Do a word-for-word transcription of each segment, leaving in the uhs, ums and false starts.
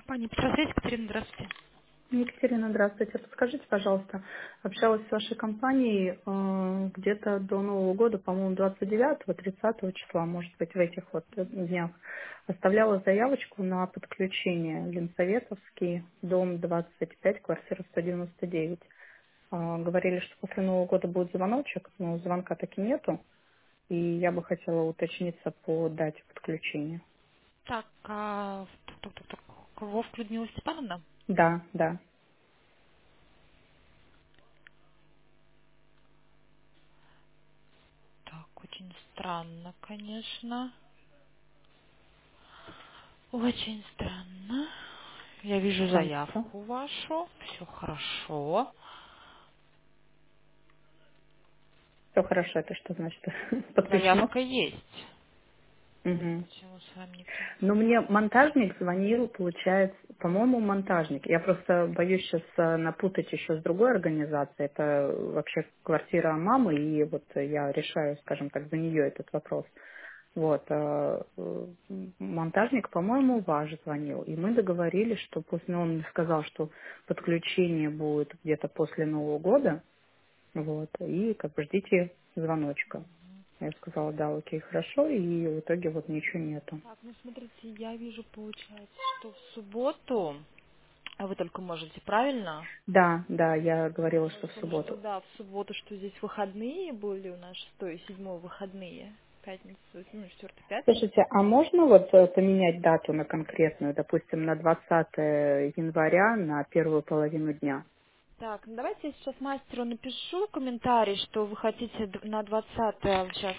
Компания «Петросвязь», Екатерина, здравствуйте. Екатерина, здравствуйте. Подскажите, пожалуйста, общалась с вашей компанией э, где-то до Нового года, по-моему, двадцать девятого, тридцатого числа, может быть, в этих вот э, днях. Оставляла заявочку на подключение Ленсоветовский, дом двадцать пять, квартира сто девяносто девять. Э, говорили, что после Нового года будет звоночек, но звонка таки нету, и я бы хотела уточниться по дате подключения. Так, а, так, так, так, Вовк Людмила Степановна? Да, да. Так, очень странно, конечно. Очень странно. Я вижу Хорошо. заявку вашу. Все хорошо. Все хорошо, это что значит? Подключено? Заявка есть. Мгм. Почему с вами никто не Но мне монтажник звонил, получается, по-моему, монтажник. Я просто боюсь сейчас э, напутать еще с другой организацией. Это вообще квартира мамы, и вот я решаю, скажем так, за нее этот вопрос. Вот. э, э, Монтажник, по-моему, ваш звонил. И мы договорились, что после он мне сказал, что подключение будет где-то после Нового года. Вот. И как бы ждите звоночка. Я сказала, да, окей, хорошо, и в итоге вот ничего нету. Так, ну смотрите, я вижу, получается, что в субботу, а вы только можете, правильно? Да, да, я говорила, что в Потому что, субботу. да, в субботу, что здесь выходные были у нас, шестой и седьмой выходные, пятницу, ну, четвертая пятница. Слушайте, а можно вот э, поменять дату на конкретную, допустим, на двадцатое января на первую половину дня? Так, ну давайте я сейчас мастеру напишу комментарий, что вы хотите д- на двадцатое сейчас.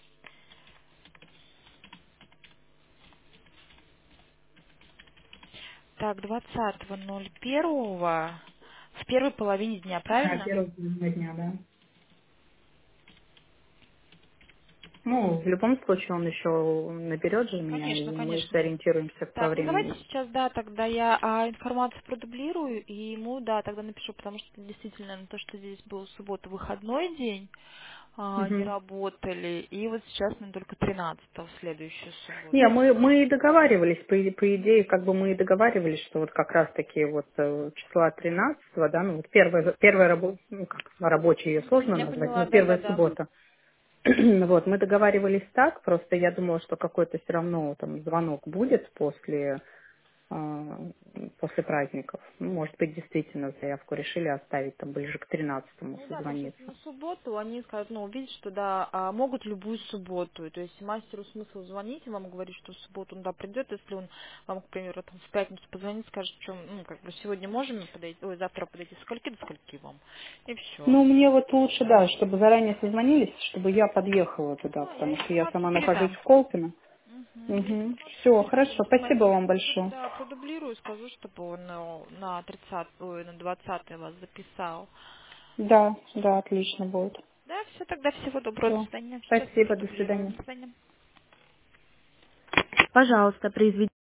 Так, двадцатого ноль первого в первой половине дня, Да, правильно? первую половину дня, да. Ну, в любом случае он еще наберет же меня, Конечно, и мы конечно. сориентируемся по Так, ну давайте времени. сейчас, да, тогда я а, информацию продублирую, и ему, да, тогда напишу, потому что действительно на то, что здесь был суббота выходной день, а, не Мгм. работали, и вот сейчас нам только тринадцатого в следующую Не, субботу. мы, мы и договаривались, по, и- по идее, как бы мы и договаривались, что вот как раз-таки вот э, числа тринадцатого, да, ну вот первая, первая работа, ну как, рабочая ее Мгм, сложно я назвать, поняла, но первая да-да-да. суббота. Вот, мы договаривались так, просто я думала, что какой-то все равно там звонок будет после, а, после праздников. Ну, может быть, действительно заявку решили оставить там ближе к тринадцатому Ну да, потому что если созвониться. на субботу они скажут, ну, увидят, что да, а, могут любую субботу. И то есть мастеру смысл звонить и вам говорить, что в субботу он да придет, если он вам, к примеру, там в пятницу позвонит, скажет, что ну, как бы сегодня можем подойти, ой, завтра подойти, со скольки до скольки вам. И все. Ну, мне вот лучше, да, чтобы заранее созвонились, чтобы я подъехала туда, Да, я потому что я информацию сама нахожусь передам. в Колпино. Угу, я Угу. информацию Все, передам. хорошо, спасибо Мастеру вам проду- большое. да, продублирую, скажу, чтобы он э, на тридцатое, ой, на двадцатое вас записал. Да, да, отлично будет. Да, все, тогда всего доброго, до Все. свидания. Сейчас Спасибо, до продублирую. свидания. До свидания. Пожалуйста, произведите.